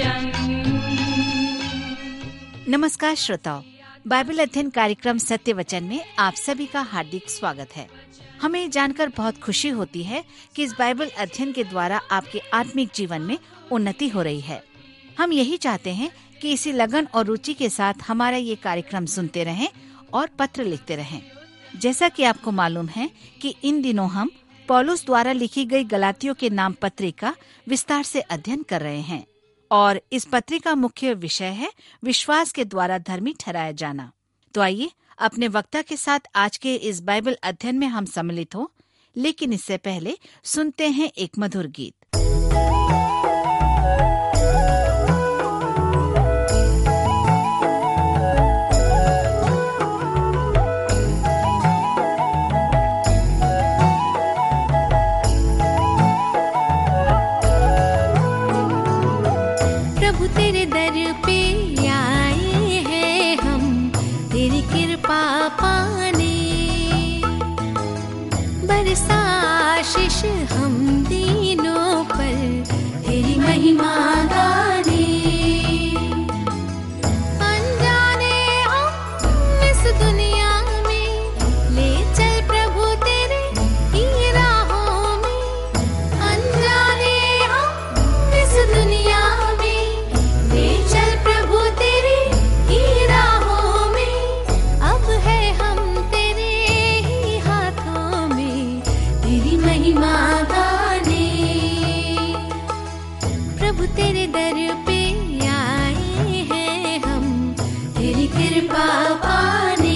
वचन। नमस्कार श्रोताओ, बाइबल अध्ययन कार्यक्रम सत्य वचन में आप सभी का हार्दिक स्वागत है। हमें जानकर बहुत खुशी होती है कि इस बाइबल अध्ययन के द्वारा आपके आत्मिक जीवन में उन्नति हो रही है। हम यही चाहते हैं कि इसी लगन और रुचि के साथ हमारा ये कार्यक्रम सुनते रहें और पत्र लिखते रहें। जैसा कि आपको मालूम है कि इन दिनों हम पौलुस द्वारा लिखी गई गलातियों के नाम पत्रिका विस्तार से अध्ययन कर रहे हैं और इस पत्रिका का मुख्य विषय है विश्वास के द्वारा धर्मी ठहराया जाना। तो आइए अपने वक्ता के साथ आज के इस बाइबल अध्ययन में हम सम्मिलित हो, लेकिन इससे पहले सुनते हैं एक मधुर गीत। प्रभु तेरे दर पे आए हैं हम, तेरी कृपा पाने, बरसा आशीष हम दीनों पर, तेरी महिमा गाने। अनजाने हम इस दुनिया में, ले चल प्रभु तेरे ही राहों में। अनजाने हम इस दुनिया तेरे दर पे आए हैं हम, तेरी कृपा पाने,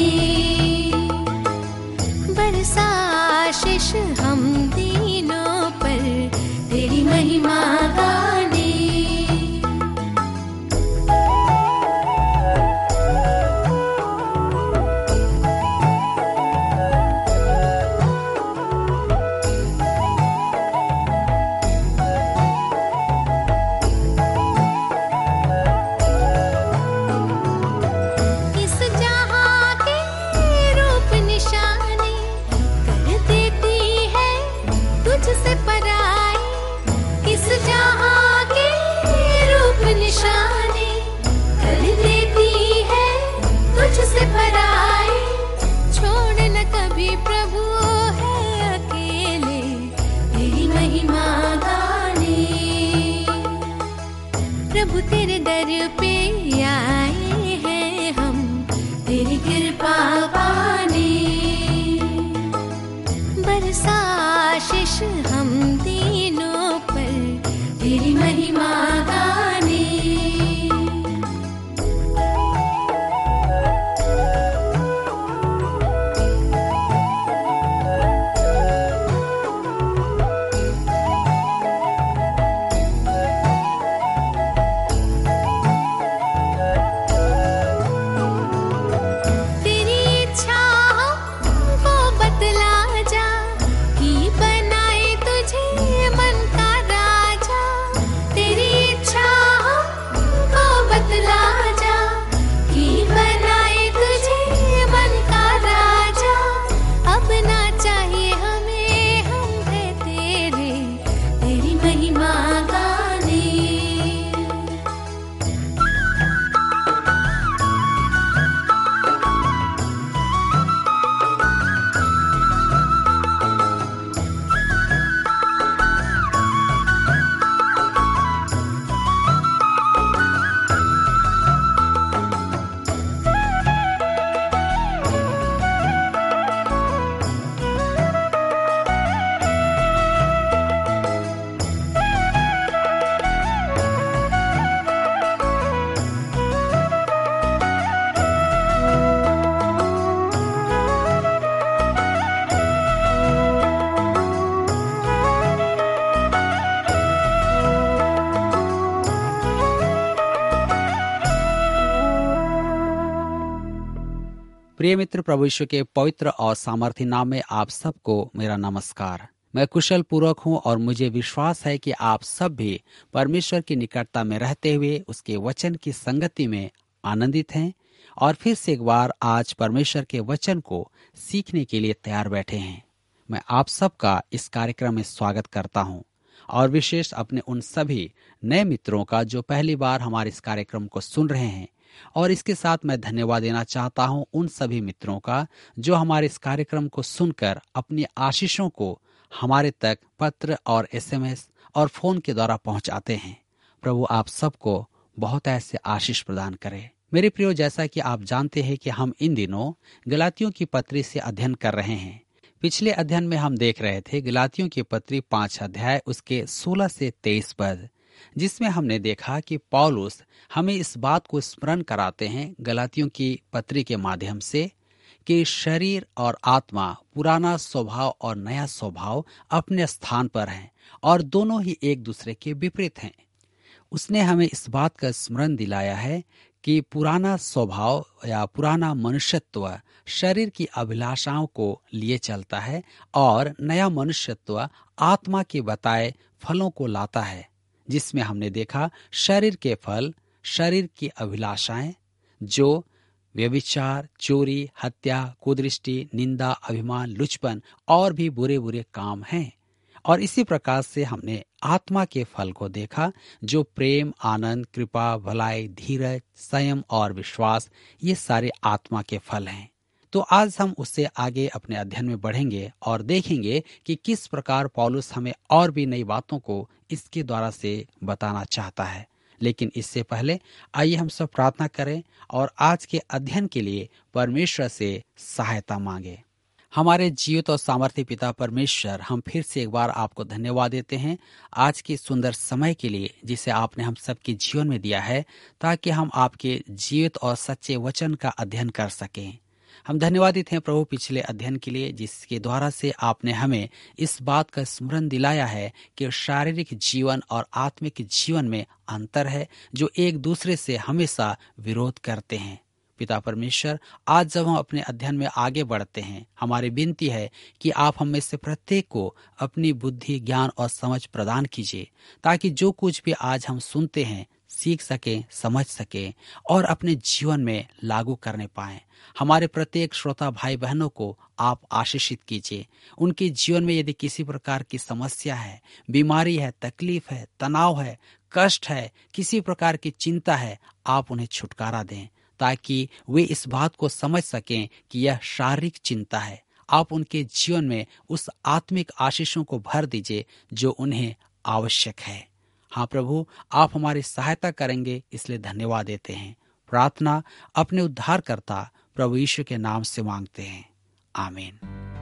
बरसा आशीष हम दीनों पर, तेरी महिमा गाने। प्रभु तेरे दर पे आए हैं हम, तेरी कृपा पाने, बरसा आशीष हम दीनों पर, तेरी महिमा गाने। प्रिय मित्र, प्रभु यीशु के पवित्र और सामर्थी नाम में आप सबको मेरा नमस्कार। मैं कुशल पूर्वक हूँ और मुझे विश्वास है कि आप सब भी परमेश्वर की निकटता में रहते हुए उसके वचन की संगति में आनंदित हैं और फिर से एक बार आज परमेश्वर के वचन को सीखने के लिए तैयार बैठे हैं। मैं आप सबका इस कार्यक्रम में स्वागत करता हूँ और विशेष अपने उन सभी नए मित्रों का जो पहली बार हमारे इस कार्यक्रम को सुन रहे हैं। और इसके साथ मैं धन्यवाद देना चाहता हूं उन सभी मित्रों का जो हमारे इस कार्यक्रम को सुनकर अपनी आशीषों को हमारे तक पत्र और SMS और फोन के द्वारा पहुंचाते हैं। प्रभु आप सबको बहुत ऐसे आशीष प्रदान करे। मेरे प्रियो, जैसा कि आप जानते हैं कि हम इन दिनों गलातियों की पत्री से अध्ययन कर रहे हैं। पिछले अध्ययन में हम देख रहे थे गलातियों की पत्री 5 अध्याय उसके 16 से 23 पद, जिसमें हमने देखा कि पौलुस हमें इस बात को स्मरण कराते हैं गलातियों की पत्री के माध्यम से कि शरीर और आत्मा, पुराना स्वभाव और नया स्वभाव अपने स्थान पर हैं और दोनों ही एक दूसरे के विपरीत हैं। उसने हमें इस बात का स्मरण दिलाया है कि पुराना स्वभाव या पुराना मनुष्यत्व शरीर की अभिलाषाओं को लिए चलता है और नया मनुष्यत्व आत्मा के बताए फलों को लाता है, जिसमें हमने देखा शरीर के फल, शरीर की अभिलाषाएं जो व्यभिचार, चोरी, हत्या, कुदृष्टि, निंदा, अभिमान, लुचपन और भी बुरे बुरे काम हैं। और इसी प्रकार से हमने आत्मा के फल को देखा जो प्रेम, आनंद, कृपा, भलाई, धीरज, संयम और विश्वास, ये सारे आत्मा के फल हैं। तो आज हम उससे आगे अपने अध्ययन में बढ़ेंगे और देखेंगे कि किस प्रकार पौलुस हमें और भी नई बातों को इसके द्वारा से बताना चाहता है। लेकिन इससे पहले आइए हम सब प्रार्थना करें और आज के अध्ययन के लिए परमेश्वर से सहायता मांगे। हमारे जीवित और सामर्थ्य पिता परमेश्वर, हम फिर से एक बार आपको धन्यवाद देते हैं आज के सुंदर समय के लिए जिसे आपने हम सबके जीवन में दिया है, ताकि हम आपके जीवित और सच्चे वचन का अध्ययन कर सकें। हम धन्यवादित हैं प्रभु पिछले अध्ययन के लिए, जिसके द्वारा से आपने हमें इस बात का स्मरण दिलाया है कि शारीरिक जीवन और आत्मिक जीवन में अंतर है जो एक दूसरे से हमेशा विरोध करते हैं। पिता परमेश्वर, आज जब हम अपने अध्ययन में आगे बढ़ते हैं, हमारी विनती है कि आप हम में से प्रत्येक को अपनी बुद्धि, ज्ञान और समझ प्रदान कीजिए, ताकि जो कुछ भी आज हम सुनते हैं सीख सकें, समझ सकें और अपने जीवन में लागू करने पाएं। हमारे प्रत्येक श्रोता भाई बहनों को आप आशीषित कीजिए। उनके जीवन में यदि किसी प्रकार की समस्या है, बीमारी है, तकलीफ है, तनाव है, कष्ट है, किसी प्रकार की चिंता है, आप उन्हें छुटकारा दें, ताकि वे इस बात को समझ सकें कि यह शारीरिक चिंता है। आप उनके जीवन में उस आत्मिक आशीषों को भर दीजिए जो उन्हें आवश्यक है। हाँ प्रभु, आप हमारी सहायता करेंगे, इसलिए धन्यवाद देते हैं। प्रार्थना अपने उद्धारकर्ता प्रभु यीशु के नाम से मांगते हैं, आमीन।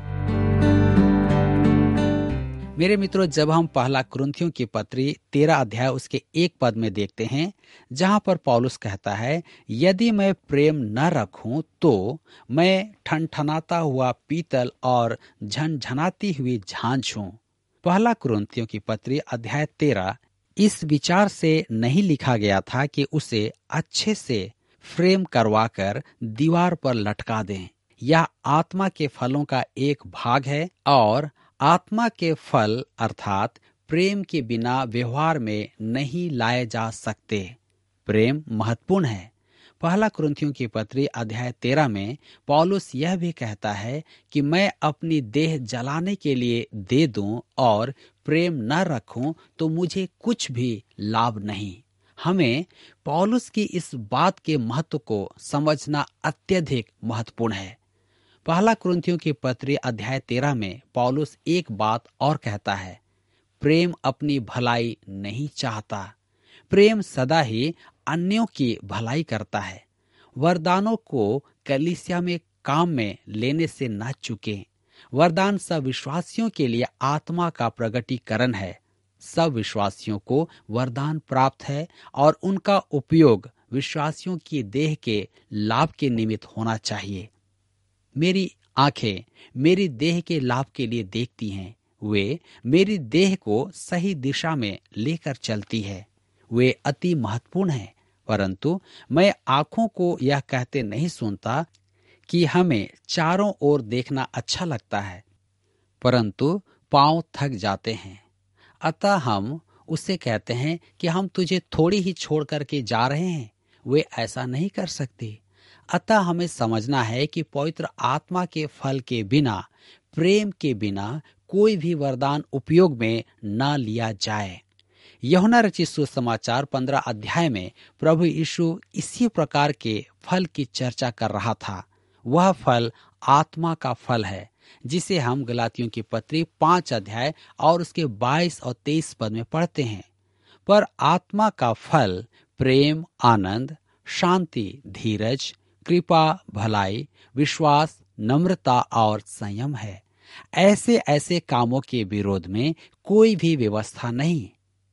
मेरे मित्रों, जब हम पहला कुरिन्थियों की पत्री 13 अध्याय उसके 1 पद में देखते हैं, जहां पर पौलुस कहता है, यदि मैं प्रेम न रखूं तो मैं ठनठनाता हुआ पीतल और झनझनाती हुई झांझ हूं। पहला कुरिन्थियों की पत्री अध्याय 13 इस विचार से नहीं लिखा गया था कि उसे अच्छे से फ्रेम करवाकर दीवार पर लटका दें। यह आत्मा के फलों का एक भाग है और आत्मा के फल अर्थात प्रेम के बिना व्यवहार में नहीं लाए जा सकते। प्रेम महत्वपूर्ण है। पहला कुरिन्थियों की पत्री अध्याय 13 में पौलुस यह भी कहता है कि मैं अपनी देह जलाने के लिए दे दूं और प्रेम न रखूं तो मुझे कुछ भी लाभ नहीं। हमें पौलुस की इस बात के महत्व को समझना अत्यधिक महत्वपूर्ण है। पहला कुरिन्थियों की पत्री अध्याय 13 में पौलुस एक बात और कहता है, प्रेम अपनी भलाई नहीं चाहता। प्रेम सदा ही अन्यों की भलाई करता है। वरदानों को कलीसिया में काम में लेने से न चूकें। वरदान सब विश्वासियों के लिए आत्मा का प्रगटीकरण है। सब विश्वासियों को वरदान प्राप्त है और उनका उपयोग विश्वासियों की देह के लाभ के निमित्त होना चाहिए। मेरी आंखें मेरी देह के लाभ के लिए देखती हैं। वे मेरी देह को सही दिशा में लेकर चलती है। वे अति महत्वपूर्ण हैं, परंतु मैं आंखों को यह कहते नहीं सुनता कि हमें चारों ओर देखना अच्छा लगता है, परंतु पांव थक जाते हैं। अतः हम उससे कहते हैं कि हम तुझे थोड़ी ही छोड़ करके जा रहे हैं। वे ऐसा नहीं कर सकते। अतः हमें समझना है कि पवित्र आत्मा के फल के बिना, प्रेम के बिना कोई भी वरदान उपयोग में न लिया जाए। यूहन्ना रचित सुसमाचार 15 अध्याय में प्रभु यीशु इसी प्रकार के फल की चर्चा कर रहा था। वह फल आत्मा का फल है, जिसे हम गलातियों की पत्री 5 अध्याय और उसके 22 और 23 पद में पढ़ते हैं। पर आत्मा का फल प्रेम, आनंद, शांति, धीरज, कृपा, भलाई, विश्वास, नम्रता और संयम है। ऐसे ऐसे कामों के विरोध में कोई भी व्यवस्था नहीं।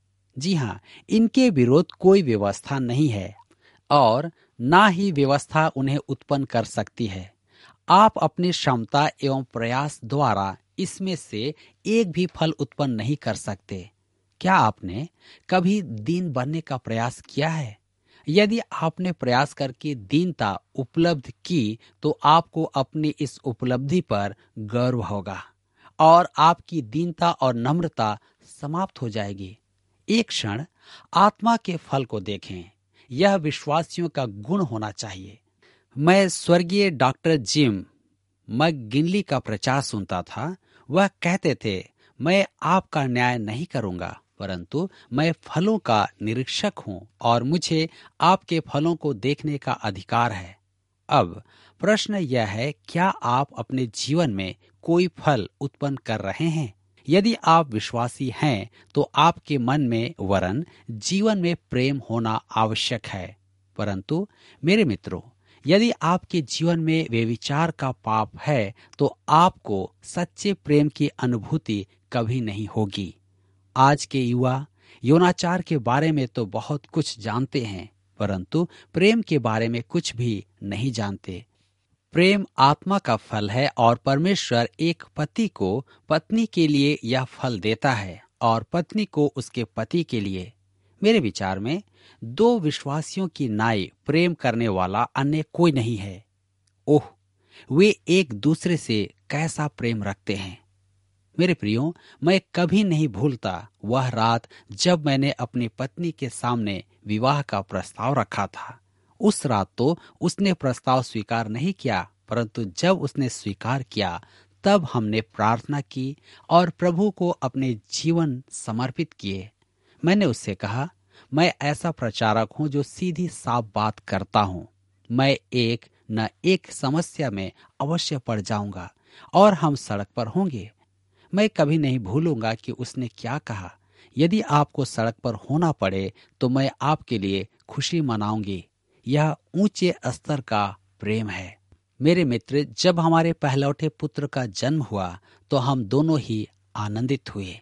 जी हाँ, इनके विरोध कोई व्यवस्था नहीं है और ना ही व्यवस्था उन्हें उत्पन्न कर सकती है। आप अपनी क्षमता एवं प्रयास द्वारा इसमें से एक भी फल उत्पन्न नहीं कर सकते। क्या आपने कभी दीन बनने का प्रयास किया है? यदि आपने प्रयास करके दीनता उपलब्ध की तो आपको अपनी इस उपलब्धि पर गर्व होगा और आपकी दीनता और नम्रता समाप्त हो जाएगी। एक क्षण आत्मा के फल को देखें। यह विश्वासियों का गुण होना चाहिए। मैं स्वर्गीय डॉक्टर जिम मैकगिनली का प्रचार सुनता था। वह कहते थे, मैं आपका न्याय नहीं करूंगा, परंतु मैं फलों का निरीक्षक हूं और मुझे आपके फलों को देखने का अधिकार है। अब प्रश्न यह है, क्या आप अपने जीवन में कोई फल उत्पन्न कर रहे हैं? यदि आप विश्वासी हैं तो आपके मन में वरन जीवन में प्रेम होना आवश्यक है। परंतु मेरे मित्रों, यदि आपके जीवन में व्यभिचार का पाप है तो आपको सच्चे प्रेम की अनुभूति कभी नहीं होगी। आज के युवा यौनाचार के बारे में तो बहुत कुछ जानते हैं, परंतु प्रेम के बारे में कुछ भी नहीं जानते। प्रेम आत्मा का फल है और परमेश्वर एक पति को पत्नी के लिए यह फल देता है और पत्नी को उसके पति के लिए। मेरे विचार में दो विश्वासियों की नाई प्रेम करने वाला अन्य कोई नहीं है। ओह, वे एक दूसरे से कैसा प्रेम रखते हैं। मेरे प्रियो, मैं कभी नहीं भूलता वह रात जब मैंने अपनी पत्नी के सामने विवाह का प्रस्ताव रखा था। उस रात तो उसने प्रस्ताव स्वीकार नहीं किया, परंतु जब उसने स्वीकार किया तब हमने प्रार्थना की और प्रभु को अपने जीवन समर्पित किए। मैंने उससे कहा, मैं ऐसा प्रचारक हूं जो सीधी साफ बात करता हूं। मैं एक न एक समस्या में अवश्य पड़ जाऊंगा और हम सड़क पर होंगे। मैं कभी नहीं भूलूंगा कि उसने क्या कहा, यदि आपको सड़क पर होना पड़े तो मैं आपके लिए खुशी मनाऊंगी। यह ऊंचे स्तर का प्रेम है। मेरे मित्र, जब हमारे पहलौठे पुत्र का जन्म हुआ तो हम दोनों ही आनंदित हुए।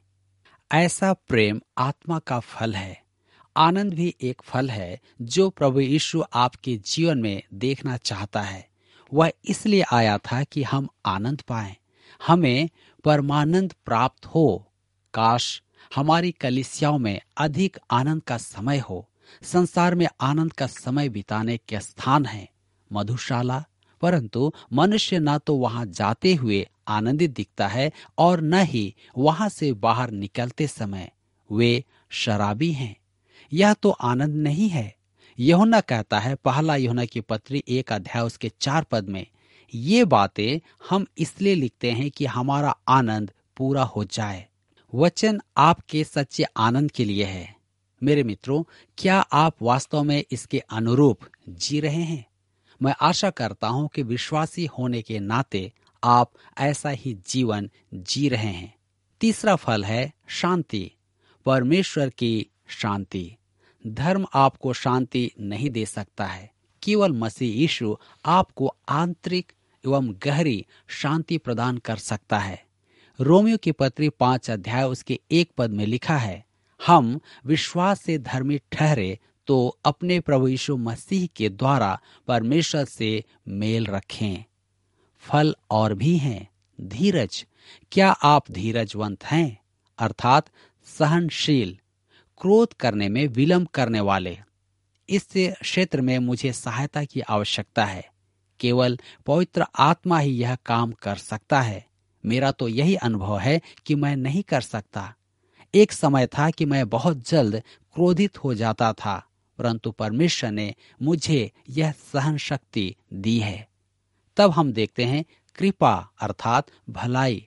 ऐसा प्रेम आत्मा का फल है। आनंद भी एक फल है जो प्रभु यीशु आपके जीवन में देखना चाहता है। वह इसलिए आया था कि हम आनंद पाएं, हमें परमानंद प्राप्त हो। काश हमारी कलीसियाओं में अधिक आनंद का समय हो। संसार में आनंद का समय बिताने के स्थान है मधुशाला, परंतु मनुष्य न तो वहां जाते हुए आनंदित दिखता है और न ही वहां से बाहर निकलते समय वे शराबी हैं। यह तो आनंद नहीं है। यूहन्ना कहता है, पहला यूहन्ना की पत्री 1 अध्याय उसके 4 पद में, ये बातें हम इसलिए लिखते हैं कि हमारा आनंद पूरा हो जाए। वचन आपके सच्चे आनंद के लिए है। मेरे मित्रों, क्या आप वास्तव में इसके अनुरूप जी रहे हैं? मैं आशा करता हूं कि विश्वासी होने के नाते आप ऐसा ही जीवन जी रहे हैं। तीसरा फल है शांति, परमेश्वर की शांति। धर्म आपको शांति नहीं दे सकता है। केवल मसीह यीशु आपको आंतरिक एवं गहरी शांति प्रदान कर सकता है। रोमियो की पत्री 5 अध्याय उसके 1 पद में लिखा है, हम विश्वास से धर्मी ठहरे तो अपने प्रभु यीशु मसीह के द्वारा परमेश्वर से मेल रखें। फल और भी हैं। धीरज, क्या आप धीरजवंत हैं? अर्थात सहनशील, क्रोध करने में विलंब करने वाले। इस क्षेत्र में मुझे सहायता की आवश्यकता है। केवल पवित्र आत्मा ही यह काम कर सकता है। मेरा तो यही अनुभव है कि मैं नहीं कर सकता। एक समय था कि मैं बहुत जल्द क्रोधित हो जाता था, परंतु परमेश्वर ने मुझे यह सहन शक्ति दी है। तब हम देखते हैं कृपा अर्थात भलाई।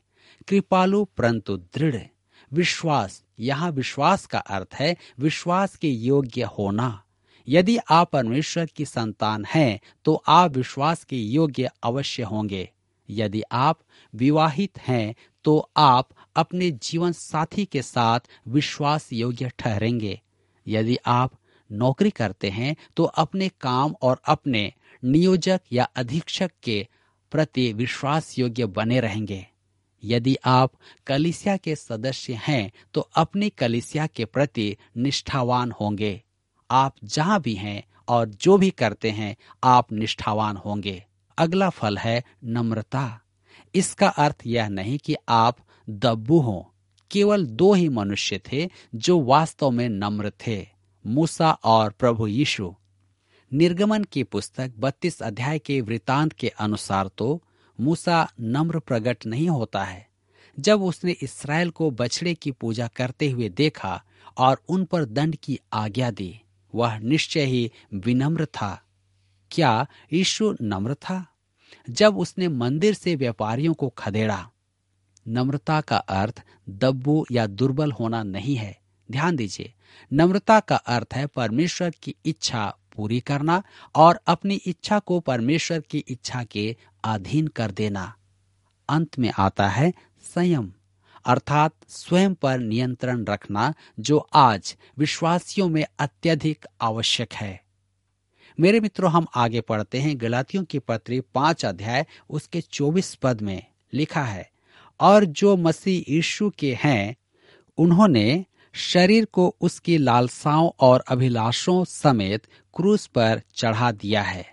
कृपालु परंतु दृढ़। विश्वास, यहाँ विश्वास का अर्थ है विश्वास के योग्य होना। यदि आप परमेश्वर की संतान हैं तो आप विश्वास के योग्य अवश्य होंगे। यदि आप विवाहित हैं तो आप अपने जीवन साथी के साथ विश्वास योग्य ठहरेंगे। यदि आप नौकरी करते हैं तो अपने काम और अपने नियोजक या अधीक्षक के प्रति विश्वास योग्य बने रहेंगे। यदि आप कलीसिया के सदस्य हैं तो अपनी कलीसिया के प्रति निष्ठावान होंगे। आप जहां भी हैं और जो भी करते हैं आप निष्ठावान होंगे। अगला फल है नम्रता। इसका अर्थ यह नहीं कि आप दब्बू हों। केवल 2 ही मनुष्य थे जो वास्तव में नम्र थे, मूसा और प्रभु यीशु। निर्गमन की पुस्तक 32 अध्याय के वृतांत के अनुसार तो मूसा नम्र प्रकट नहीं होता है। जब उसने इस्राएल को बछड़े की पूजा करते हुए देखा और उन पर दंड की आज्ञा दी, वह निश्चय ही विनम्र था। क्या यीशु नम्र था? जब उसने मंदिर से व्यापारियों को खदेड़ा। नम्रता का अर्थ दब्बू या दुर्बल होना नहीं है। ध्यान दीजिए, नम्रता का अर्थ है परमेश्वर की इच्छा पूरी करना और अपनी इच्छा को परमेश्वर की इच्छा के अधीन कर देना। अंत में आता है संयम, अर्थात स्वयं पर नियंत्रण रखना, जो आज विश्वासियों में अत्यधिक आवश्यक है। मेरे मित्रों, हम आगे पढ़ते हैं। गलातियों की पत्री 5 अध्याय उसके 24 पद में लिखा है, और जो मसीह यीशु के हैं उन्होंने शरीर को उसकी लालसाओं और अभिलाषों समेत क्रूस पर चढ़ा दिया है।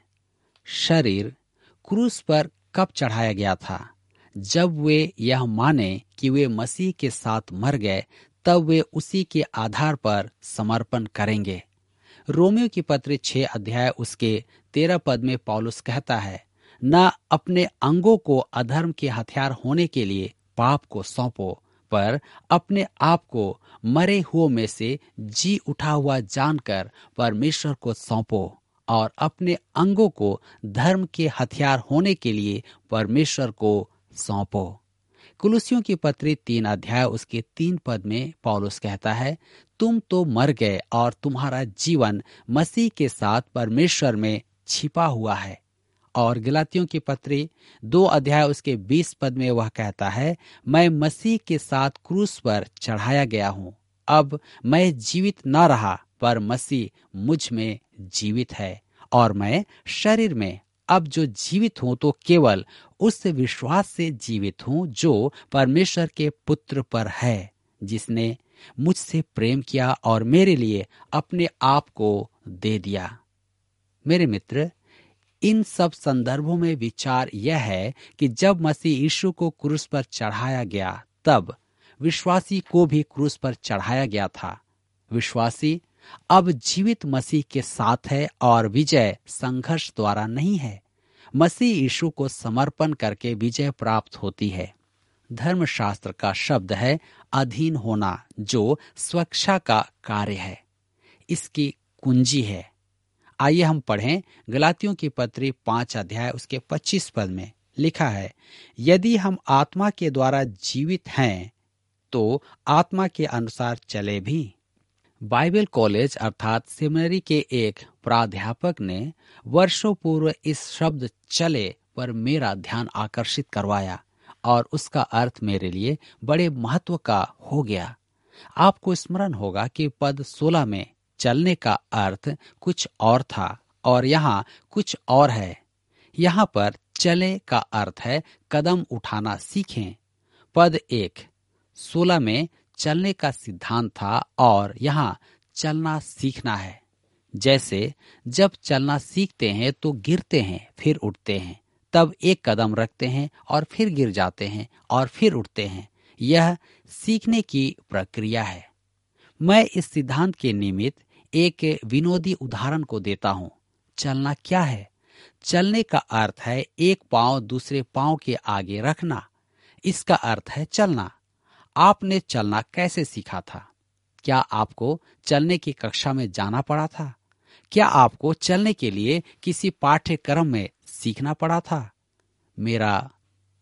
शरीर क्रूस पर कब चढ़ाया गया था? जब वे यह माने कि वे मसीह के साथ मर गए, तब वे उसी के आधार पर समर्पण करेंगे। रोमियो की पत्री 6 अध्याय उसके 13 पद में पौलुस कहता है, न अपने अंगों को अधर्म के हथियार होने के लिए पाप को सौंपो, पर अपने आप को मरे हुओं में से जी उठा हुआ जानकर परमेश्वर को सौंपो और अपने अंगों को धर्म के हथियार होने के लिए परमेश्वर को सौंपो। कुलुसियों की पत्री 3 अध्याय उसके 3 पद में पौलुस कहता है, तुम तो मर गए और तुम्हारा जीवन मसीह के साथ परमेश्वर में छिपा हुआ है। और गलातियों की पत्री 2 अध्याय उसके 20 पद में वह कहता है, मैं मसीह के साथ क्रूस पर चढ़ाया गया हूँ। अब मैं जीवित न रहा, पर मसीह मुझ में जीवित है, और मैं शरीर में अब जो जीवित हूँ तो केवल उस विश्वास से जीवित हूँ जो परमेश्वर के पुत्र पर है, जिसने मुझसे प्रेम किया और मेरे लिए अपने आप को दे दिया। मेरे मित्र, इन सब संदर्भों में विचार यह है कि जब मसीह यीशु को क्रूस पर चढ़ाया गया, तब विश्वासी को भी क्रूस पर चढ़ाया गया था। विश्वासी अब जीवित मसीह के साथ है और विजय संघर्ष द्वारा नहीं है। मसीह यीशु को समर्पण करके विजय प्राप्त होती है। धर्मशास्त्र का शब्द है अधीन होना, जो स्वेच्छा का कार्य है। इसकी कुंजी है। आइए हम पढ़ें। गलातियों की पत्री 5 अध्याय उसके 25 पद में लिखा है, यदि हम आत्मा के द्वारा जीवित हैं तो आत्मा के अनुसार चले भी। बाइबल कॉलेज अर्थात सेमिनरी के एक प्राध्यापक ने वर्षों पूर्व इस शब्द चले पर मेरा ध्यान आकर्षित करवाया और उसका अर्थ मेरे लिए बड़े महत्व का हो गया। आपको स्मरण होगा कि पद 16 में चलने का अर्थ कुछ और था और यहाँ कुछ और है। यहाँ पर चले का अर्थ है कदम उठाना सीखें। पद 16 में चलने का सिद्धांत था और यहाँ चलना सीखना है। जैसे जब चलना सीखते हैं तो गिरते हैं फिर उठते हैं, तब एक कदम रखते हैं और फिर गिर जाते हैं और फिर उठते हैं। यह सीखने की प्रक्रिया है। मैं इस सिद्धांत के निमित्त एक विनोदी उदाहरण को देता हूँ। चलना क्या है? चलने का अर्थ है एक पांव दूसरे पांव के आगे रखना। इसका अर्थ है चलना। आपने चलना कैसे सीखा था? क्या आपको चलने की कक्षा में जाना पड़ा था? क्या आपको चलने के लिए किसी पाठ्यक्रम में सीखना पड़ा था? मेरा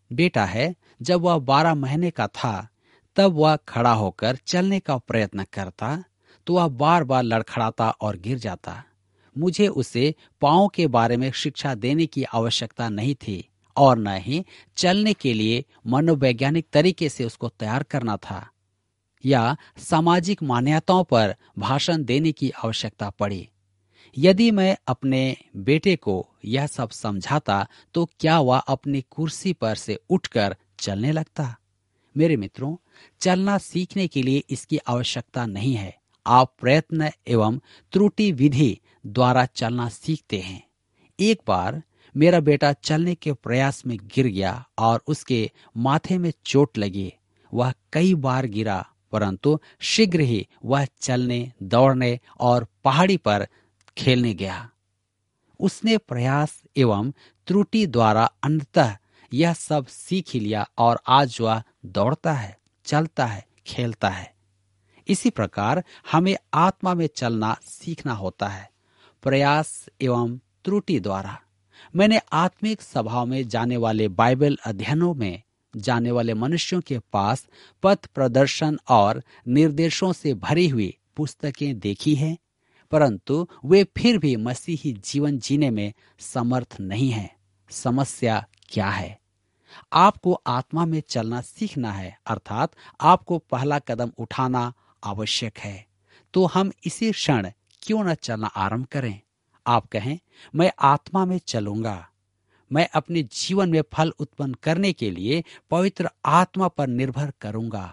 बेटा है, जब वह 12 महीने का था तब वह खड़ा होकर चलने का प्रयत्न करता तो वह बार बार लड़खड़ाता और गिर जाता। मुझे उसे पाँव के बारे में शिक्षा देने की आवश्यकता नहीं थी और न ही चलने के लिए मनोवैज्ञानिक तरीके से उसको तैयार करना था या सामाजिक मान्यताओं पर भाषण देने की आवश्यकता पड़ी। यदि मैं अपने बेटे को यह सब समझाता तो क्या वह अपनी कुर्सी पर से उठकर चलने लगता? मेरे मित्रों, चलना सीखने के लिए इसकी आवश्यकता नहीं है। आप प्रयत्न एवं त्रुटि विधि द्वारा चलना सीखते हैं। एक बार मेरा बेटा चलने के प्रयास में गिर गया और उसके माथे में चोट लगी। वह कई बार गिरा, परंतु शीघ्र ही वह चलने, दौड़ने और पहाड़ी पर खेलने गया। उसने प्रयास एवं त्रुटि द्वारा अंततः यह सब सीख ही लिया और आज वह दौड़ता है, चलता है, खेलता है। इसी प्रकार हमें आत्मा में चलना सीखना होता है, प्रयास एवं त्रुटि द्वारा। मैंने आत्मिक सभाओं में जाने वाले, बाइबल अध्ययनों में जाने वाले मनुष्यों के पास पथ प्रदर्शन और निर्देशों से भरी हुई पुस्तकें देखी हैं, परंतु वे फिर भी मसीही जीवन जीने में समर्थ नहीं हैं। समस्या क्या है? आपको आत्मा में चलना सीखना है, अर्थात आपको पहला कदम उठाना आवश्यक है। तो हम इसी क्षण क्यों न चलना आरंभ करें? आप कहें, मैं आत्मा में चलूंगा। मैं अपने जीवन में फल उत्पन्न करने के लिए पवित्र आत्मा पर निर्भर करूंगा।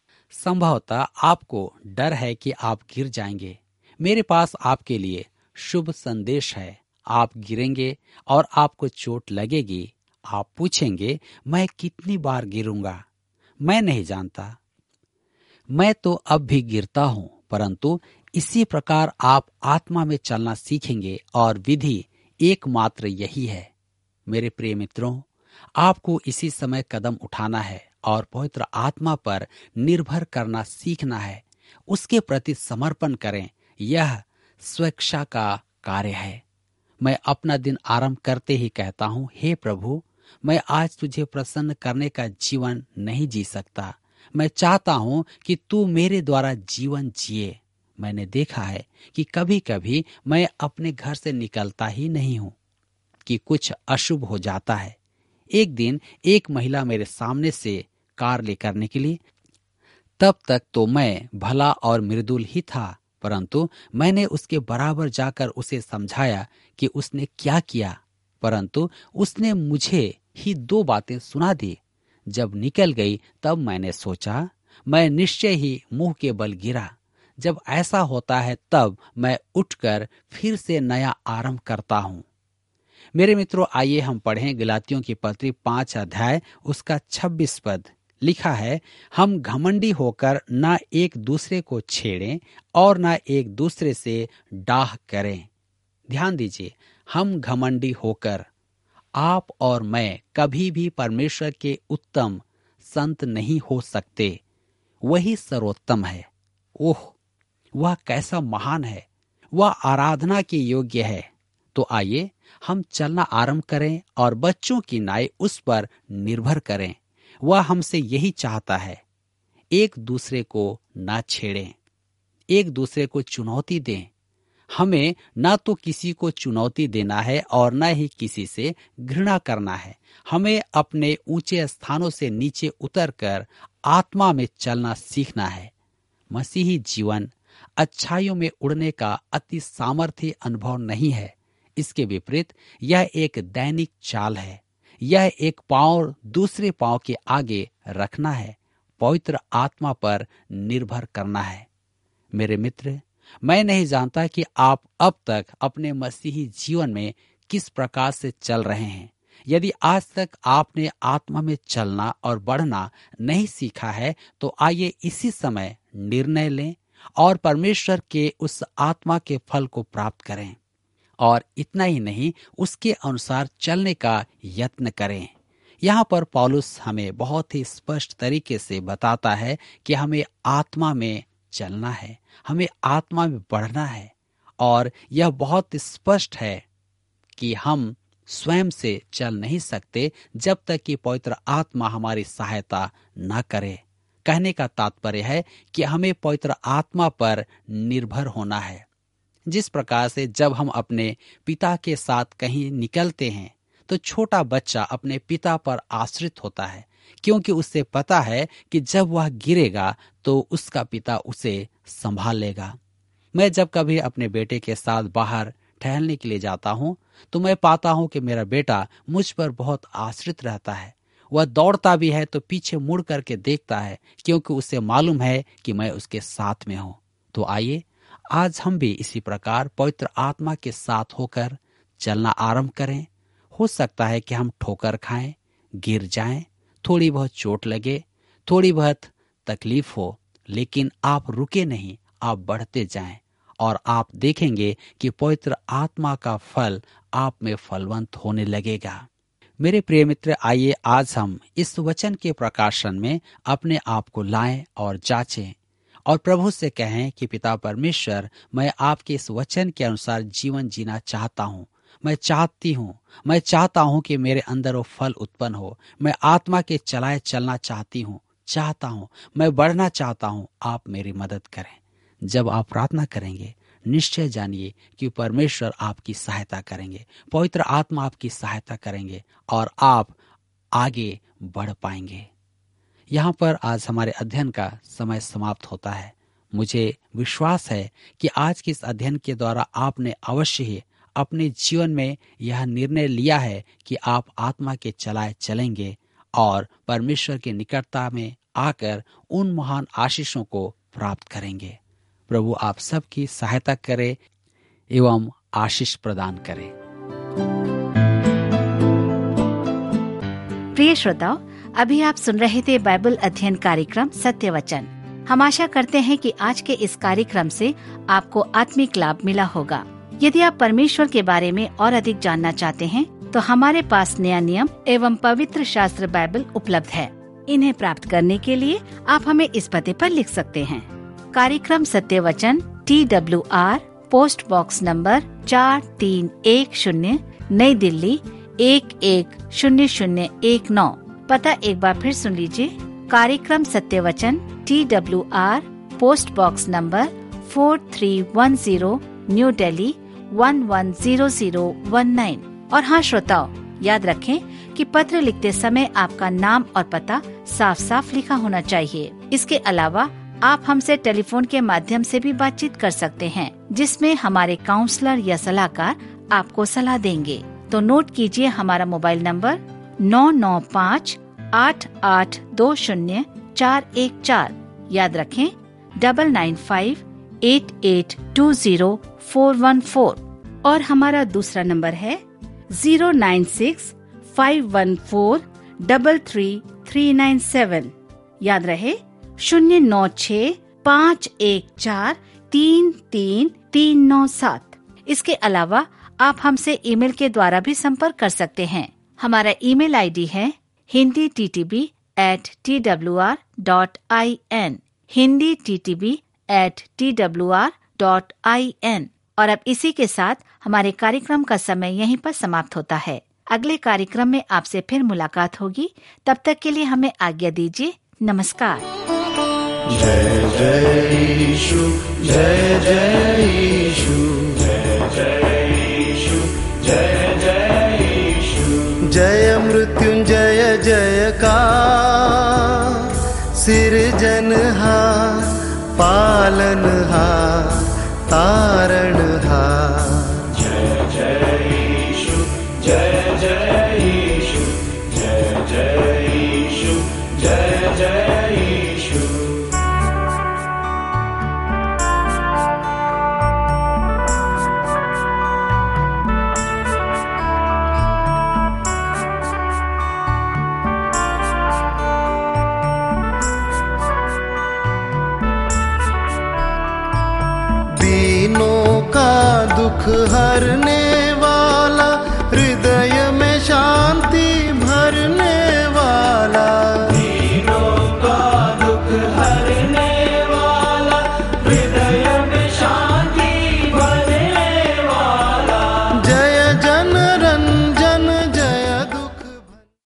संभवतः आपको डर है कि आप गिर जाएंगे। मेरे पास आपके लिए शुभ संदेश है। आप गिरेंगे और आपको चोट लगेगी। आप पूछेंगे, मैं कितनी बार गिरूंगा? मैं नहीं जानता। मैं तो अब भी गिरता हूं, परंतु इसी प्रकार आप आत्मा में चलना सीखेंगे और विधि एकमात्र यही है। मेरे प्रिय मित्रों, आपको इसी समय कदम उठाना है और पवित्र आत्मा पर निर्भर करना सीखना है। उसके प्रति समर्पण करें। यह स्वेच्छा का कार्य है। मैं अपना दिन आरंभ करते ही कहता हूं, हे प्रभु, मैं आज तुझे प्रसन्न करने का जीवन नहीं जी सकता। मैं चाहता हूं कि तू मेरे द्वारा जीवन जिए। मैंने देखा है कि कभी कभी मैं अपने घर से निकलता ही नहीं हूं कि कुछ अशुभ हो जाता है। एक दिन एक महिला मेरे सामने से कार लेकर निकली। तब तक तो मैं भला और मृदुल ही था, परंतु मैंने उसके बराबर जाकर उसे समझाया कि उसने क्या किया, परंतु उसने मुझे ही 2 बातें सुना दी। जब निकल गई तब मैंने सोचा, मैं निश्चय ही मुंह के बल गिरा। जब ऐसा होता है तब मैं उठकर फिर से नया आरंभ करता हूं। मेरे मित्रों, आइए हम पढ़ें गलातियों की पत्री 5 अध्याय उसका 26 पद। लिखा है, हम घमंडी होकर न एक दूसरे को छेड़ें और न एक दूसरे से डाह करें। ध्यान दीजिए, हम घमंडी होकर। आप और मैं कभी भी परमेश्वर के उत्तम संत नहीं हो सकते। वही सर्वोत्तम है। ओह, वह कैसा महान है! वह आराधना के योग्य है। तो आइए हम चलना आरंभ करें और बच्चों की नाई उस पर निर्भर करें। वह हमसे यही चाहता है। एक दूसरे को ना छेड़ें, एक दूसरे को चुनौती दें। हमें ना तो किसी को चुनौती देना है और न ही किसी से घृणा करना है। हमें अपने ऊंचे स्थानों से नीचे उतरकर आत्मा में चलना सीखना है। मसीही जीवन अच्छाइयों में उड़ने का अति सामर्थ्य अनुभव नहीं है। इसके विपरीत यह एक दैनिक चाल है। यह एक पांव दूसरे पांव के आगे रखना है, पवित्र आत्मा पर निर्भर करना है। मेरे मित्र, मैं नहीं जानता कि आप अब तक अपने मसीही जीवन में किस प्रकार से चल रहे हैं। यदि आज तक आपने आत्मा में चलना और बढ़ना नहीं सीखा है, तो आइए इसी समय निर्णय लें और परमेश्वर के उस आत्मा के फल को प्राप्त करें। और इतना ही नहीं, उसके अनुसार चलने का यत्न करें। यहाँ पर पौलुस हमें बहुत ही स्पष्ट तरीके से बताता है कि हमें आत्मा में चलना है, हमें आत्मा में बढ़ना है। और यह बहुत स्पष्ट है कि हम स्वयं से चल नहीं सकते जब तक कि पवित्र आत्मा हमारी सहायता न करे। कहने का तात्पर्य है कि हमें पवित्र आत्मा पर निर्भर होना है। जिस प्रकार से जब हम अपने पिता के साथ कहीं निकलते हैं तो छोटा बच्चा अपने पिता पर आश्रित होता है, क्योंकि उसे पता है कि जब वह गिरेगा तो उसका पिता उसे संभाल लेगा। मैं जब कभी अपने बेटे के साथ बाहर टहलने के लिए जाता हूँ तो मैं पाता हूँ कि मेरा बेटा मुझ पर बहुत आश्रित रहता है। वह दौड़ता भी है तो पीछे मुड़ करके देखता है, क्योंकि उसे मालूम है कि मैं उसके साथ में हूँ। तो आइए आज हम भी इसी प्रकार पवित्र आत्मा के साथ होकर चलना आरंभ करें। हो सकता है कि हम ठोकर खाएं, गिर जाएं, थोड़ी बहुत चोट लगे, थोड़ी बहुत तकलीफ हो, लेकिन आप रुके नहीं, आप बढ़ते जाएं और आप देखेंगे कि पवित्र आत्मा का फल आप में फलवंत होने लगेगा। मेरे प्रिय मित्र, आइए आज हम इस वचन के प्रकाशन में अपने आप को लाएं और जांचें और प्रभु से कहें कि पिता परमेश्वर, मैं आपके इस वचन के अनुसार जीवन जीना चाहता हूँ। मैं चाहता हूँ कि मेरे अंदर वो फल उत्पन्न हो। मैं आत्मा के चलाए चलना चाहता हूँ, मैं बढ़ना चाहता हूँ। आप मेरी मदद करें। जब आप प्रार्थना करेंगे, निश्चय जानिए कि परमेश्वर आपकी सहायता करेंगे, पवित्र आत्मा आपकी सहायता करेंगे और आप आगे बढ़ पाएंगे। यहाँ पर आज हमारे अध्ययन का समय समाप्त होता है। मुझे विश्वास है कि आज के इस अध्ययन के द्वारा आपने अवश्य ही अपने जीवन में यह निर्णय लिया है कि आप आत्मा के चलाए चलेंगे और परमेश्वर की निकटता में आकर उन महान आशीषों को प्राप्त करेंगे। प्रभु आप सबकी सहायता करे एवं आशीष प्रदान करे। प्रिय श्रोताओ, अभी आप सुन रहे थे बाइबल अध्ययन कार्यक्रम सत्य वचन। हम आशा करते हैं कि आज के इस कार्यक्रम से आपको आत्मिक लाभ मिला होगा। यदि आप परमेश्वर के बारे में और अधिक जानना चाहते हैं तो हमारे पास नया नियम एवं पवित्र शास्त्र बाइबल उपलब्ध है। इन्हें प्राप्त करने के लिए आप हमें इस पते पर लिख सकते हैं। कार्यक्रम सत्य वचन, TWR, पोस्ट बॉक्स नंबर 4310, नई दिल्ली 110019। पता एक बार फिर सुन लीजिए। कार्यक्रम सत्य वचन, TWR, post box number 4310, new Delhi 110019। और हाँ श्रोताओ, याद रखें कि पत्र लिखते समय आपका नाम और पता साफ साफ लिखा होना चाहिए। इसके अलावा आप हमसे टेलीफोन के माध्यम से भी बातचीत कर सकते हैं, जिसमें हमारे काउंसलर या सलाहकार आपको सलाह देंगे। तो नोट कीजिए हमारा मोबाइल नंबर 9958820414। याद रखें 9958820414। और हमारा दूसरा नंबर है 09651433397। याद रहे 09651433397। इसके अलावा आप हमसे ईमेल के द्वारा भी संपर्क कर सकते हैं। हमारा ईमेल आईडी है hinditb@twr.in, hinditb@twr.in। और अब इसी के साथ हमारे कार्यक्रम का समय यहीं पर समाप्त होता है। अगले कार्यक्रम में आपसे फिर मुलाकात होगी। तब तक के लिए हमें आज्ञा दीजिए। नमस्कार। जय जय यीशु, जय जय यीशु, जय जय यीशु, जय जय यीशु। जय मृत्युंजय जयकार, सिरजनहार, पालनहार, तारणहार। जय जय यीशु, जय जय यीशु, जय जय यीशु, जय जय यीशु। दीनों का दुख हरने